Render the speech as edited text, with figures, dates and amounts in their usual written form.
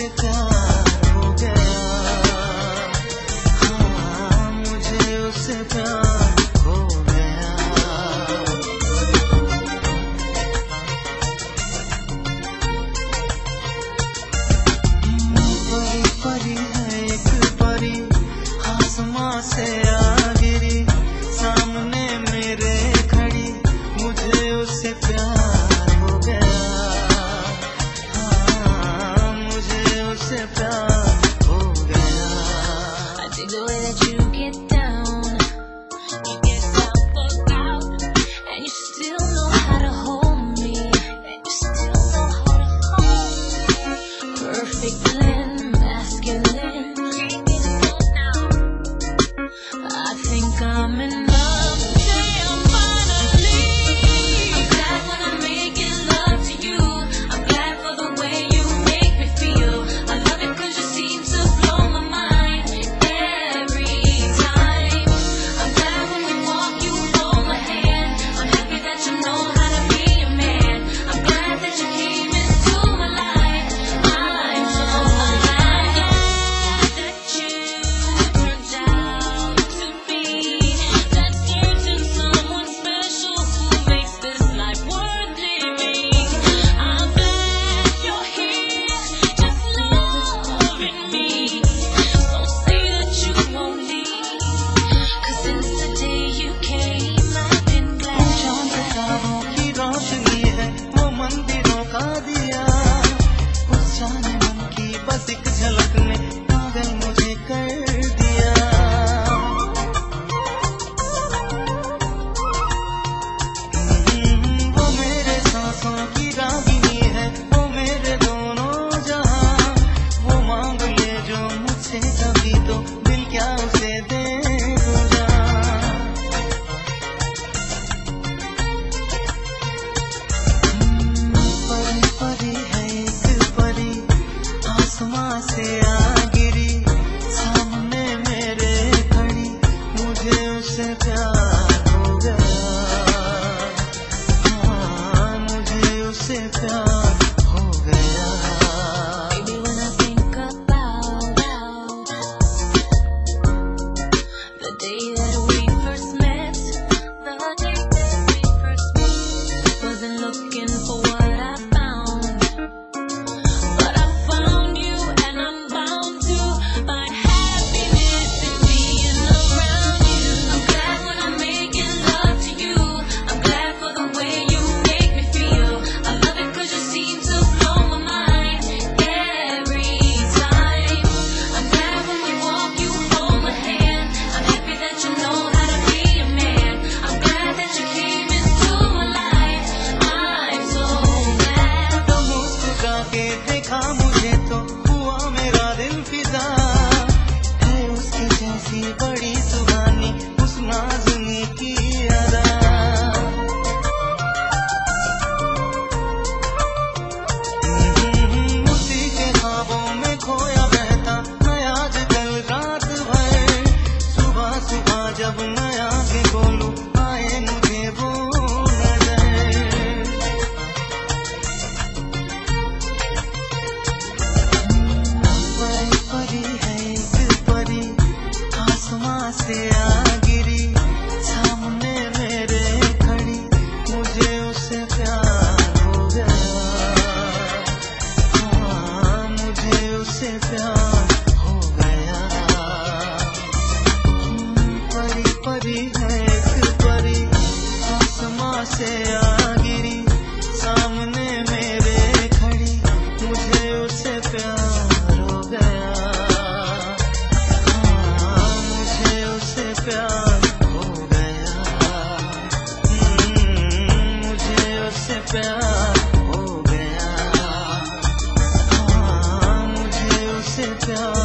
उससे प्यार हो गया। हाँ, मुझे उससे प्यार हो गया। परी परी है एक परी, आसमां से आ गिरी, सामने मेरे खड़ी, मुझे उससे प्यार हो गया। हाँ, मुझे उससे प्यार हो गया। I dig the way that you get down for out, and you still know how to hold me, and you still know how to hold me. Perfect blend, masculine, I think I'm in love. Damn, finally. I'm glad when I'm making love to you. I'm glad for the way you make me feel. I love it 'cause you seem to blow my mind every time. I'm glad when we walk, you hold my hand. I'm happy that you know how to be a man. I'm glad that you came into my life. I'm so glad that you turned out to be that certain someone special who makes this life worth living. I'm glad you're here, just loving me. Don't say that you won't leave, 'cause since the day you came, I've been glad. चांद तारों की रोशनी है, वो मंदिरों का दिया, उस जाने मन की बस एक झलक ने पागल मुझे कर दिया। वो मेरे सांसों की रागिनी है, वो मेरे दोनों जहां, वो मांग ले जो मुझसे कभी तो दिल क्या उसे दे दूंगा। परी परी है एक परी, आसमां से आ गिरी, सामने मेरे खड़ी, मुझे उससे प्यार हो गया। हाँ, मुझे उससे प्यार हो गया। Baby, when I think about the day that we first met, wasn't looking for what I found, but I found you, and I'm bound to find happiness in being around you. I'm glad when I'm making love to you. I'm glad for the way you make me feel. I love it 'cause you seem to blow my mind every time. I'm glad when we walk, you hold my hand. I'm happy that you know how to be a man. I'm glad that you came into my life. I'm so glad. तो मुस्कुरा के देखा मुझे तो हुआ मेरा दिल फिदा, है उसकी जैसी बड़ी सुहानी उस नाज़ुनी की अदा। उसी के ख्वाबों में खोया रहता मैं आजकल रात भर, सुबह सुबह जब मैं आगे बोलूं आए मुझे वो नजर। परी परी है एक परी, आसमां से आ गिरी, सामने मेरे खड़ी, मुझे उससे प्यार हो गया। हाँ, मुझे उससे प्यार हो गया। परी परी है एक परी, आसमां से आ गिरी, सामने मेरे खड़ी, मुझे उससे प्यार हो गया। हाँ, मुझे उससे प्यार हो गया। मुझे उससे प्यार हो गया। हाँ, मुझे उससे प्यार